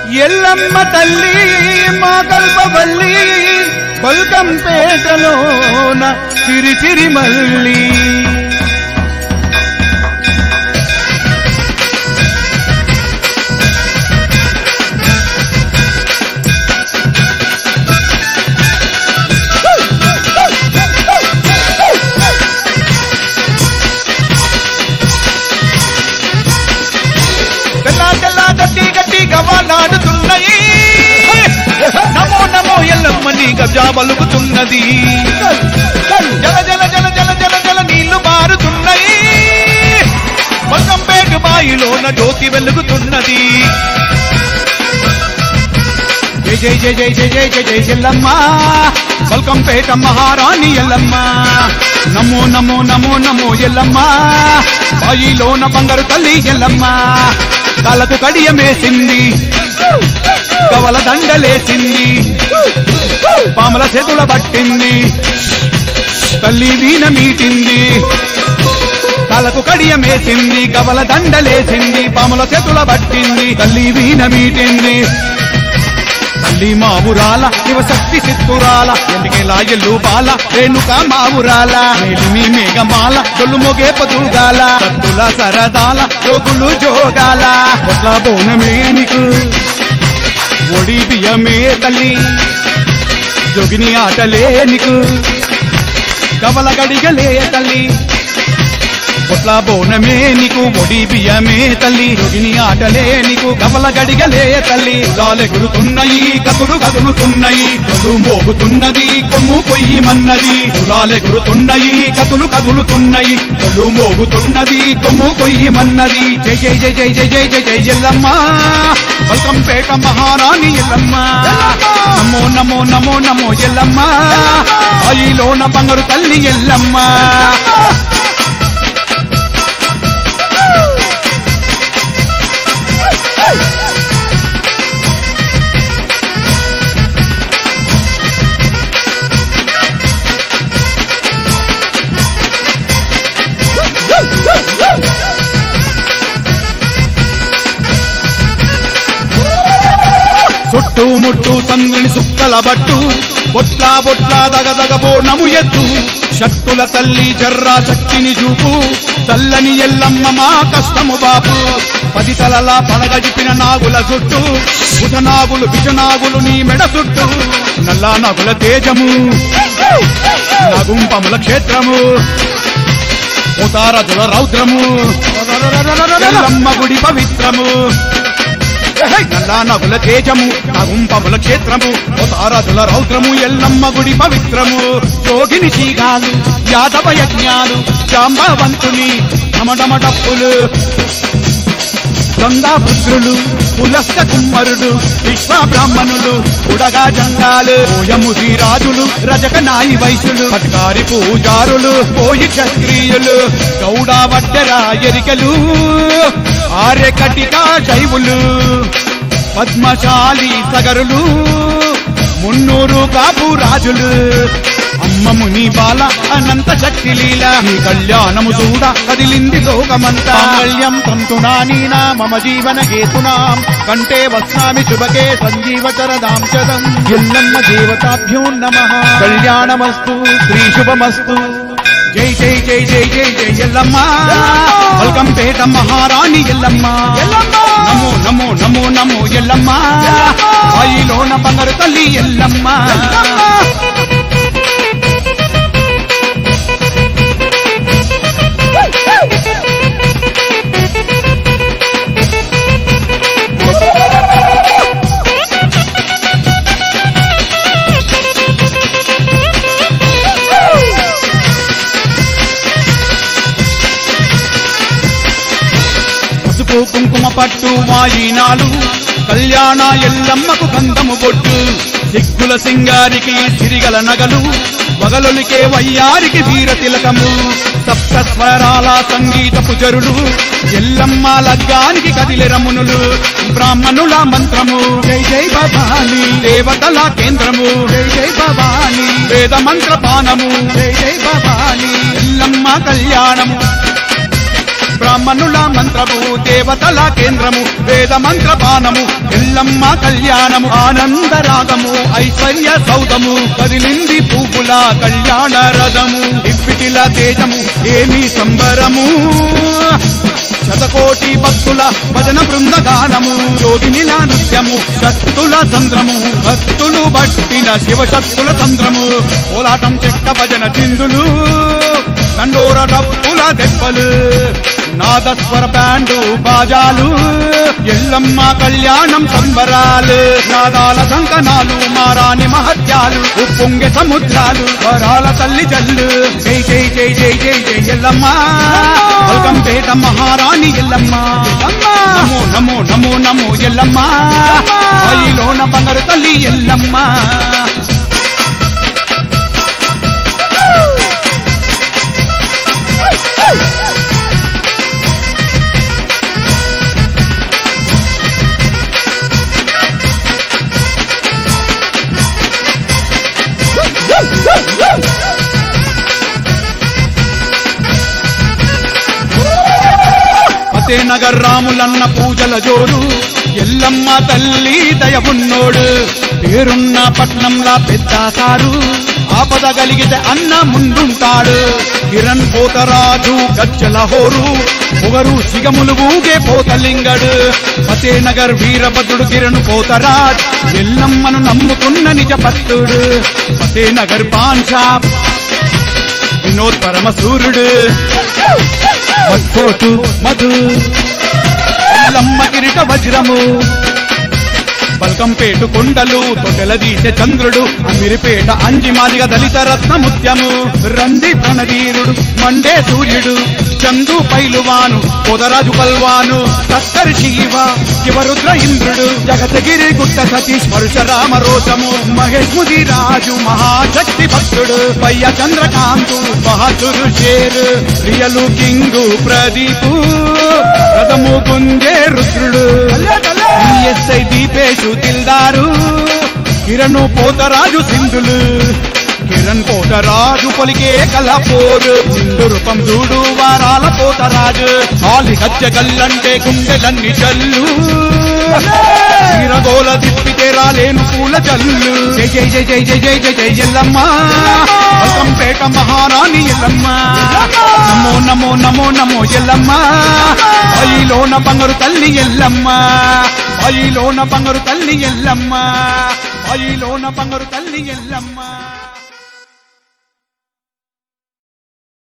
ఎల్లమ్మ తల్లి మా కల్పవల్లి బల్కంపేటలోన చిరిచిరి మల్లి గవాలాడుతున్నాయి నమో నమో ఎల్లమ్మని గజా పలుకుతున్నది జల జల జల జల జల జల నీళ్లు మారుతున్నాయి బల్కంపేట బాయిలోన జ్యోతి వెలుగుతున్నది జై జై జై జై జై జై జై జై ఎల్లమ్మ బల్కంపేట మహారాణి ఎల్లమ్మ నమో నమో నమో నమో ఎల్లమ్మ బాయిలోన బంగారు తల్లి ఎల్లమ్మ కాళ్ళకు కడియమేసింది కవల దండలేసింది పాముల చేతుల పట్టింది తల్లి వీణ మీటింది కాళ్ళకు కడియమేసింది కవల దండలేసింది పాముల చేతుల పట్టింది తల్లి వీణ మీటింది తల్లి మా ఊరాల శివశక్తి చిత్తురాల ఎందుకెలా ఎల్లు బాల రేణుక మా ఊరాల మీ మేఘమాల తొల్లు మొగే పదుగాల సత్తుల సరదాల జోగులు జోగాల కొట్ల బోనమే నీకు ఒడి బియ్యమే తల్లి జోగిని ఆటలే నీకు కవల గడిగలే తల్లి కొట్ల బోనమే నీకు ఒడి బియ్యమే తల్లి జోగిని ఆటలే నీకు కవల గడిగలే తల్లి గురుతున్నాయి కతులు కదులుతున్నాయి కొలు మోగుతున్నది కొమ్ము పొయ్యి మన్నది గురుతున్నాయి కతులు కదులుతున్నాయి కొలు మోగుతున్నది కొమ్ము పొయ్యి మన్నది జై జై జై జై జై జై జై జై ఎల్లమ్మ బల్కంపేట మహారాణి ఎల్లమ్మ నమో నమో నమో నమో ఎల్లమ్మ బాయిలోన బంగారు తల్లి ఎల్లమ్మ చుట్టూ ముట్టు చంద్రుని సుక్కల బట్టు బొట్లా బొట్లా దగదగ బోనము ఎత్తు శక్తుల తల్లి జర్రా శక్తిని చూపు చల్లని ఎల్లమ్మ మా కష్టము బాపు 10 తలలా పడగడిపిన నాగుల చుట్టూ భుజనాగులు విజనాగులు నీ మెడ చుట్టూ నల్లా నగుల తేజము నగుంపముల క్షేత్రము ఉతారదుల రౌద్రము ఎల్లమ్మ గుడి పవిత్రము నల్లా నగుల తేజము నగుంపముల క్షేత్రము ఉతారదుల రౌద్రము ఎల్లమ్మ గుడి పవిత్రము యోగిని చీగాలు యాదవ యజ్ఞాలు జాంబవంతుని డమడమ డప్పులు గంగా పుత్రులు పులస్త కుమ్మరుడు విశ్వ బ్రాహ్మణులు ఉడగా జంగాలు ఓయముది రాజులు రజక నాయి వైశ్యులు పట్కారి పూజారులు పోయి క్షత్రియులు గౌడ వడ్డెర ఎరికలు ఆర్యకటికా శైవులు పద్మశాలి సగరులు మున్నూరు కాపు రాజులు అమ్మముని బాల అనంత శక్తి లీల నీ కళ్యాణము చూడ కదిలింది లోకమంతా కళ్యం తంతునా మమ జీవన గేతునాం కంటే వస్నామి శుభకే సంజీవచరదాం చదం ఎల్లమ్మ దేవతాభ్యో నమః కళ్యాణమస్తు శ్రీ శుభమస్తు జై జై జై జై జై జై ఎల్లమ్మ బల్కంపేట మహారాణి ఎల్లమ్మ నమో నమో నమో నమో ఎల్లమ్మ బాయిలోన బంగారు తల్లి ఎల్లమ్మ కుంకుమ పట్టు వాయినాలు కళ్యాణ ఎల్లమ్మకు గంధము బొట్టు సిగ్గుల సింగారికి సిరిగల నగలు వగలులికే వయ్యారికి వీర తిలకము సప్త స్వరాల సంగీతపు జరులు ఎల్లమ్మ లగ్గానికి కదిలె రమునులు బ్రాహ్మణుల మంత్రము జై జై భవాని దేవతల కేంద్రము జై జై భవాని వేద మంత్ర పానము జై జై భవాని ఎల్లమ్మ కళ్యాణము బ్రాహ్మణుల మంత్రము దేవతల కేంద్రము వేద మంత్రపానము ఎల్లమ్మ కళ్యాణము ఆనందరాగము ఐశ్వర్య సౌధము కదిలింది పువ్వుల కళ్యాణ రథము ఇప్పిటిల తేజము ఏమి సంబరము శతకోటి భక్తుల భజన బృందగానము యోగినిల నృత్యము శక్తుల సంద్రము భక్తులు బట్టిన శివశక్తుల సంద్రము కోలాటం చెక్క భజన చిందులు దండోర డప్పుల దెబ్బలు నాదస్వర బ్యాండు బాజాలు ఎల్లమ్మ కళ్యాణం సంబరాలు నాదాల సంకనాలు మారాని మహత్యాలు ఉప్పొంగె సముద్రాలు వరాల తల్లి జల్లు జై జై జై జై జై జై ఎల్లమ్మ వల్కంపేట మహారాణి ఎల్లమ్మ నమో నమో నమో నమో ఎల్లమ్మ అయిలోన బంగారు తల్లి ఎల్లమ్మ నగర్ రాములన్న పూజల జోరు ఎల్లమ్మ తల్లి దయవున్నోడు పేరున్న పట్నంలా పెద్ద సారు ఆపద కలిగితే అన్న ముందుంటాడు కిరణ్ పోతరాజు గజ్జల హోరు పొగరు సిగములు ఊగే పోతలింగడు ఫతేనగర్ వీరభద్రుడు కిరణ్ పోతరాజ్ ఎల్లమ్మను నమ్ముకున్న నిజ భక్తుడు ఫతేనగర్ పాన్ షాప్ వినోద్ పరమసూరుడు మధు మధు ఎల్లమ్మ కిరీట వజ్రము బల్కంపేటు కొండలు తొటెల దీసే చంద్రుడు అమిరిపేట అంజిమాదిగ దళిత రత్న ముత్యము రంది ప్రణవీరుడు మండే సూర్యుడు చందు పైలువాను పొదరాజు పల్వాను తత్తరి శివ శివరుద్ర ఇంద్రుడు జగతగిరి గుట్ట సతీష్ పరశురామ రోషము మహేష్ ముదిరాజు మహాశక్తి భక్తుడు పయ్య చంద్రకాంతు బహదురు షేరు ప్రియలు కింగు ప్రదీపు రథము గుంజే రుద్రుడు ఎస్ఐ దీపేశు దిల్దారు కిరణ్ పోతరాజు సింధులు కిరణ్ పోతరాజు పొలికే కలపోరు సింధు రూపం చూడు వారాల పోతరాజు కాలి గజ్జ కల్లంటే గుండెలన్ని జల్లు వీరగోల తిప్పితే రాలేను పూల జల్లు జై జై జై జై జై జై జై జై ఎల్లమ్మ వల్కంపేట మహారాణి ఎల్లమ్మ నమో నమో నమో నమో ఎల్లమ్మ అయిలోన బంగారు తల్లి ఎల్లమ్మ అయిలోన బంగారు తల్లి ఎల్లమ్మ అయిలోన బంగారు తల్లి ఎల్లమ్మ